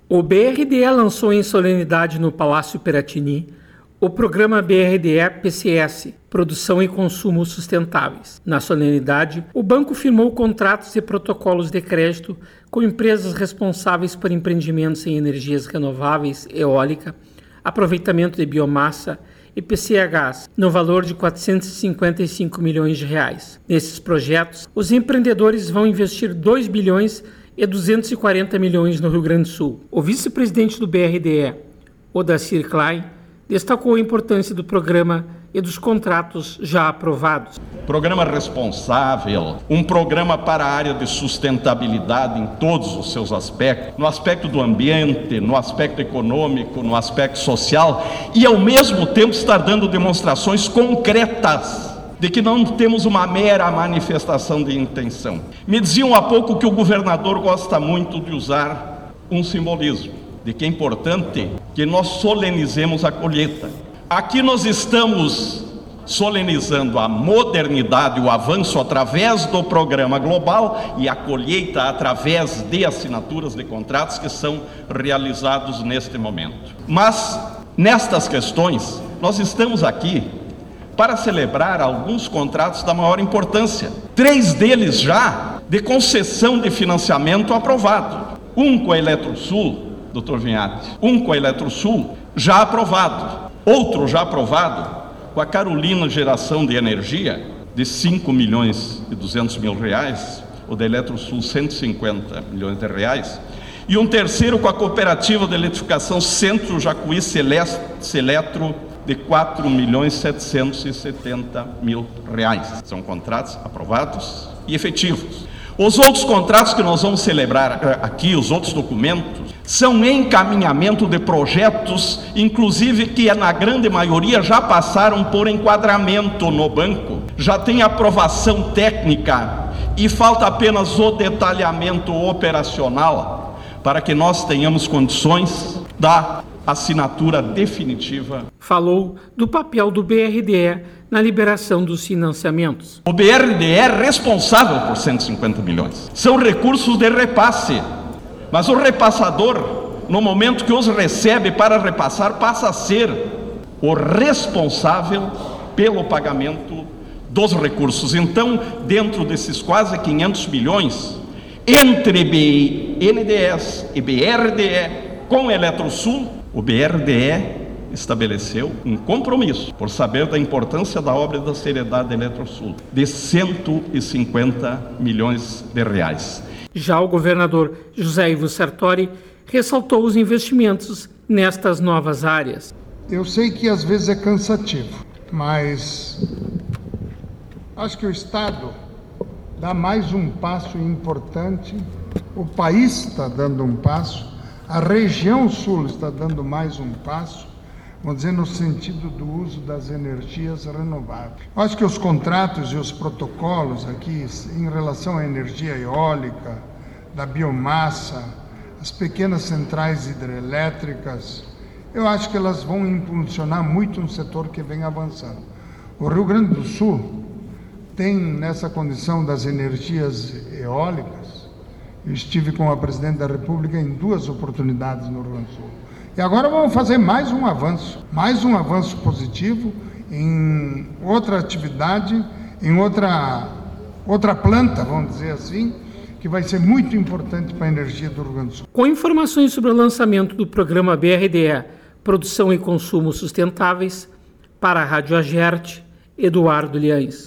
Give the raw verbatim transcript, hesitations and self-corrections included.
O B R D E lançou em solenidade no Palácio Piratini o programa B R D E P C S, Produção e Consumo Sustentáveis. Na solenidade, o banco firmou contratos e protocolos de crédito com empresas responsáveis por empreendimentos em energias renováveis, eólica, aproveitamento de biomassa e P C Hs, no valor de quatrocentos e cinquenta e cinco milhões de reais. Nesses projetos, os empreendedores vão investir dois bilhões e duzentos e quarenta milhões no Rio Grande do Sul. O vice-presidente do B R D E, Odacir Klein, destacou a importância do programa e dos contratos já aprovados. Programa responsável, um programa para a área de sustentabilidade em todos os seus aspectos, no aspecto do ambiente, no aspecto econômico, no aspecto social, e ao mesmo tempo estar dando demonstrações concretas de que não temos uma mera manifestação de intenção. Me diziam há pouco que o governador gosta muito de usar um simbolismo, de que é importante que nós solenizemos a colheita. Aqui nós estamos solenizando a modernidade, o avanço através do programa global e a colheita através de assinaturas de contratos que são realizados neste momento. Mas, nestas questões, nós estamos aqui para celebrar alguns contratos da maior importância. Três deles já de concessão de financiamento aprovado. Um com a Eletrosul, doutor Vinhati, um com a Eletrosul já aprovado. Outro já aprovado com a Carolina Geração de Energia, de cinco milhões e duzentos mil reais, o da Eletrosul cento e cinquenta milhões de reais, e um terceiro com a Cooperativa de Eletrificação Centro Jacuí Seletro, de quatro milhões setecentos e setenta mil reais. São contratos aprovados e efetivos. Os outros contratos que nós vamos celebrar aqui, os outros documentos, são encaminhamento de projetos, inclusive que na grande maioria já passaram por enquadramento no banco, já tem aprovação técnica e falta apenas o detalhamento operacional para que nós tenhamos condições da assinatura definitiva. Falou do papel do B R D E na liberação dos financiamentos. O B R D E é responsável por cento e cinquenta milhões. São recursos de repasse, mas o repassador, no momento que os recebe para repassar, passa a ser o responsável pelo pagamento dos recursos. Então, dentro desses quase quinhentos milhões, entre B N D E S e B R D E com Eletrosul, o B R D E estabeleceu um compromisso, por saber da importância da obra e da seriedade da Eletrosul, de cento e cinquenta milhões de reais. Já o governador José Ivo Sartori ressaltou os investimentos nestas novas áreas. Eu sei que às vezes é cansativo, mas acho que o Estado dá mais um passo importante, o país está dando um passo, a região sul está dando mais um passo, vamos dizer, no sentido do uso das energias renováveis. Acho que os contratos e os protocolos aqui, em relação à energia eólica, da biomassa, as pequenas centrais hidrelétricas, eu acho que elas vão impulsionar muito um setor que vem avançando. O Rio Grande do Sul tem, nessa condição das energias eólicas, eu estive com a presidente da República em duas oportunidades no Rio Grande do Sul. E agora vamos fazer mais um avanço, mais um avanço positivo em outra atividade, em outra, outra planta, vamos dizer assim, que vai ser muito importante para a energia do Rio Grande do Sul. Com informações sobre o lançamento do programa B R D E, Produção e Consumo Sustentáveis, para a Rádio Agerte, Eduardo Liães.